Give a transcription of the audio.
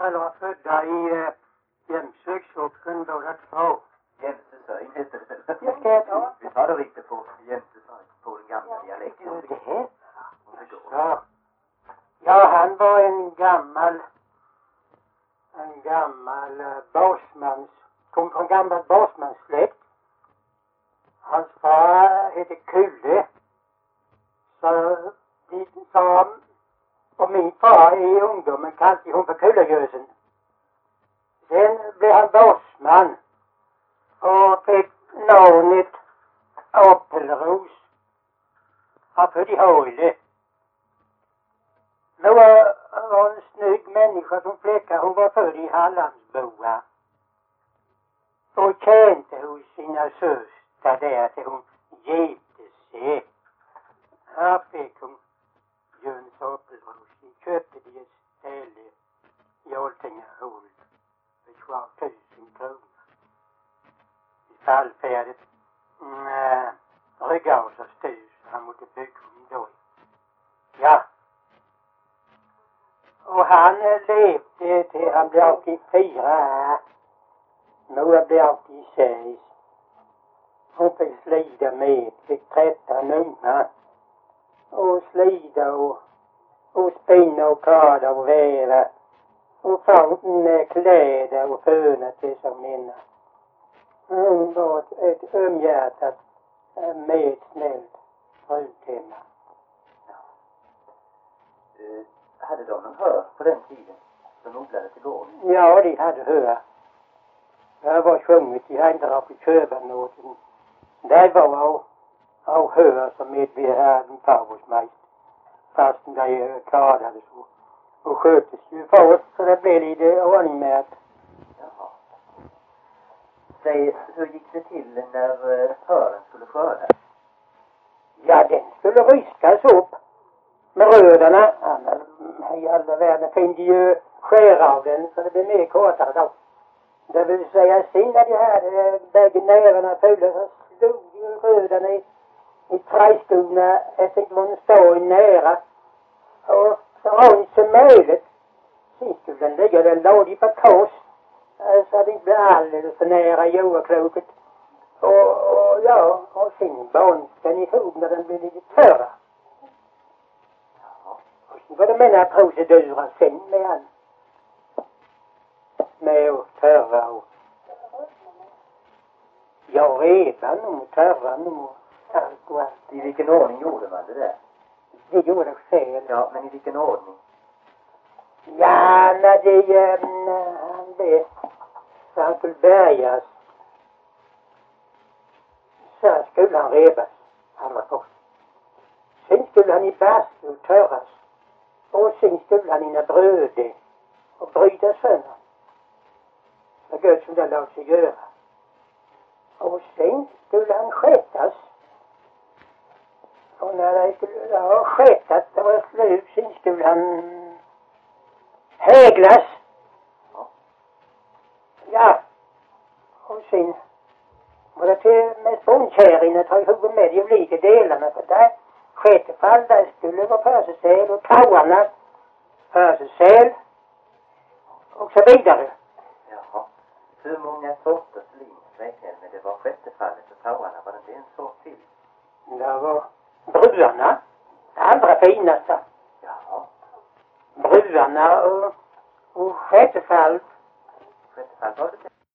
föräldrar var födda i Jämshögssocken båda två. Jämsösöjn heter det väl? Jag ska ta. Vi tar det riktigt på Jämsösöjn, på den gamla dialekten. Det här? Ja. Ja, han var en gammal basmans, kom från gammal basmanssläkt. Hans far hette Kulle. Så de sa, och min far i ungdomen kallade hon för Kullegösen. Sen blev han basman och fick namnet Apelros. Han född i Höjle. Nu var en snygg människa som fläckar. Hon var född i Hallandsboa. Och kände hos sina söster där till hon gifte sig. Här fick hon Jöns Apelros. De köpte de ett ställe i Altingaholm för 20 000 kronor. I fallfärdet Ryggausas hus. Han måste bygga om då. Ja. Och han levde till han blev 84. Nu blev 86. Hon fick slida med, fick 13 unga. Och slida och spinna och kada och väva. Och få kläder och föna till som mina. Hon var ett ömhjärtat med snällt frutema. Hade de någon hör på den tiden som odlade till gården? Ja, de hade hör. Jag var sjungit, de hade inte råkat köpa något. Det var av hör som vi hade en paursmejst. Fast de kadades och sköttes ju för oss, så det blev lite ordning med att. Jaha. Säg, hur gick det till när hören skulle skördas? Ja, den skulle ryskas upp med rödarna. Annars i alla världen finns ju skär av den så det blir mer kortare då. Det vill säga sen när de hade bägge nävarna fulla så slog ju rödarna i träskorna efter man stod nära. Och så runt som möjligt. Sen skulle den ligga den låg på kors. Så att det inte blev alldeles för nära jordklotet. Och sen band den ihop när den blev lite törra. Och sen var det med några procedurer sen med han. Med att törra och. Ja, redan och törran och allt och allt. I vilken ordning gjorde man det där? Det gjorde jag själv. Ja, men i vilken ordning? Ja, när det han blev så han skulle bärgas. Så skulle han rebas allra först. Sen skulle han i bastu törras. Och sen skulle han in i bröde och bryta sönder. Det gött som det låg sig göra. Och sen skulle han skättas. Och när han skulle ha skättat det var slut, sen skulle han häglas. Ja. Och sen var det till med spånkärringen att ta ihop med de olika delarna. För där skättefall där skulle vara pösesäl och tauarna pösesäl och så vidare. Jaha. Hur många sorters lin räknade med det var skättefallet och tauarna? Var det inte en sort till? Det var bruarna. Det allra finaste. Jaha. Bruarna och skättefall. Skättefall var det?